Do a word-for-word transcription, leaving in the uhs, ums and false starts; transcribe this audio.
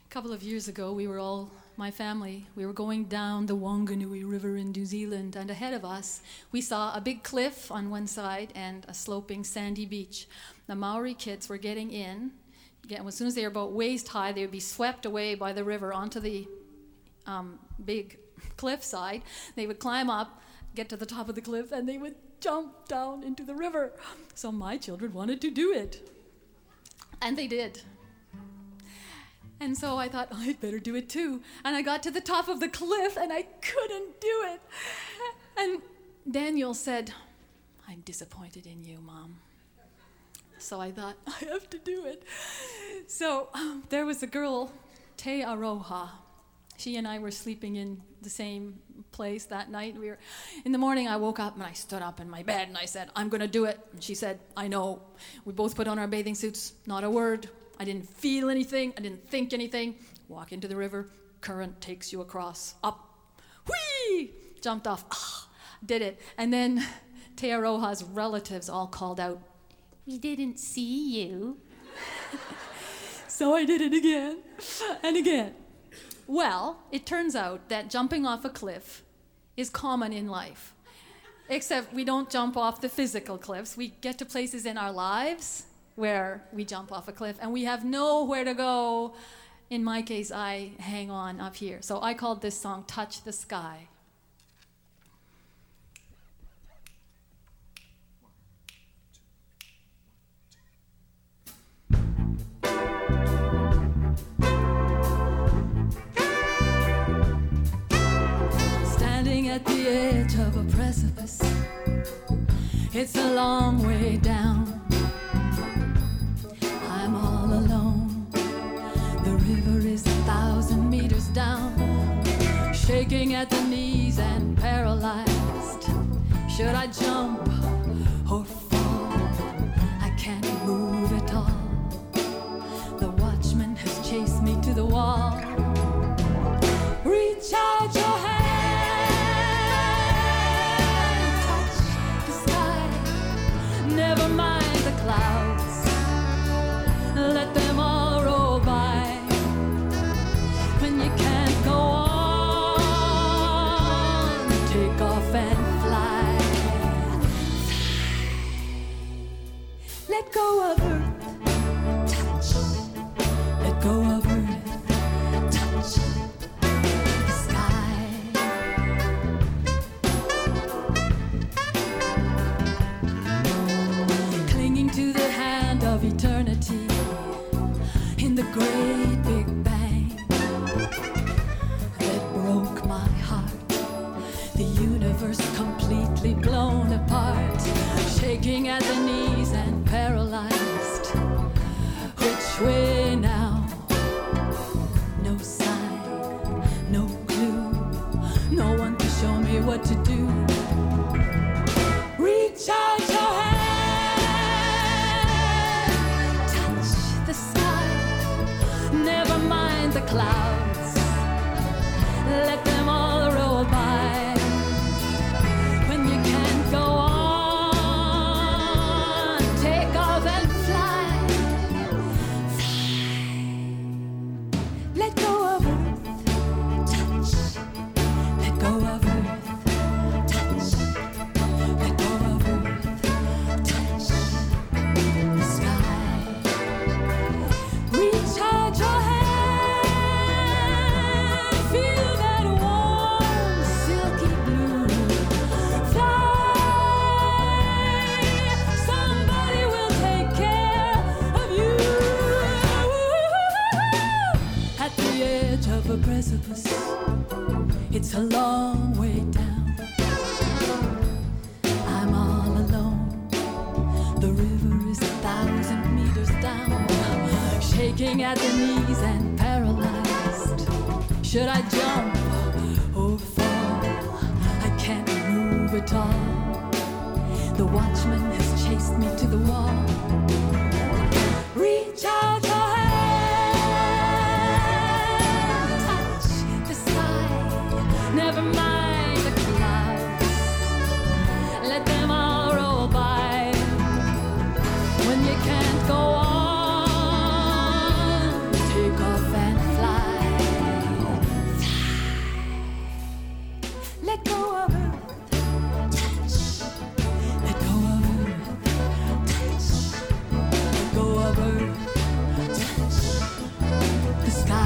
A couple of years ago, we were all, my family, we were going down the Wanganui River in New Zealand, and ahead of us, we saw a big cliff on one side and a sloping sandy beach. The Maori kids were getting in. As soon as they were about waist high, they would be swept away by the river onto the um, big cliffside. They would climb up, get to the top of the cliff, and they would jump down into the river. So my children wanted to do it. And they did. And so I thought, oh, I'd better do it too. And I got to the top of the cliff, and I couldn't do it. And Daniel said, I'm disappointed in you, Mom. So I thought, I have to do it. So um, there was a girl, Te Aroha. She and I were sleeping in the same place that night. We were, in the morning, I woke up, and I stood up in my bed, and I said, I'm going to do it. And she said, I know. We both put on our bathing suits, not a word. I didn't feel anything. I didn't think anything. Walk into the river. Current takes you across. Up. Whee! Jumped off. Ah, did it. And then Te Aroha's relatives all called out, we didn't see you. So I did it again and again. Well, it turns out that jumping off a cliff is common in life. Except we don't jump off the physical cliffs. We get to places in our lives where we jump off a cliff, and we have nowhere to go. In my case, I hang on up here. So I called this song Touch the Sky. Standing at the edge of a precipice, it's a long way down. I'm all alone. The river is a thousand meters down. Shaking at the knees and paralyzed. Should I jump or fall? I can't move at all. The watchman has chased me to the wall. Reach out your hand. Touch the sky. Never mind the clouds. Let them all roll by. When you can't go on, take off and fly. Let go of earth, touch. Let go of earth, touch the sky. Clinging to the hand of eternity. In the great big bang that broke my heart, the universe completely blown apart, shaking at the knees and paralyzed. Which way now? No sign, no clue, no one to show me what to do. Reach out your hand, touch the sky. Never mind the clouds. Let them all roll by. When you can't go on, take off and fly. Fly. Let go of earth, touch. Let go of earth, touch. Let go of earth, touch the sky. Reach out your hand. Feel that warm, silky blue. Fly. Somebody will take care of you. At the edge of a precipice, it's a long way down. I'm all alone. The river is a thousand meters down. Shaking at the knees and paralyzed. Should I jump or fall? I can't move at all. The watchman has chased me to the wall. Reach out your hand, touch the sky. Never mind the clouds. Let them all roll by. When you can't go on, take off and fly. The sky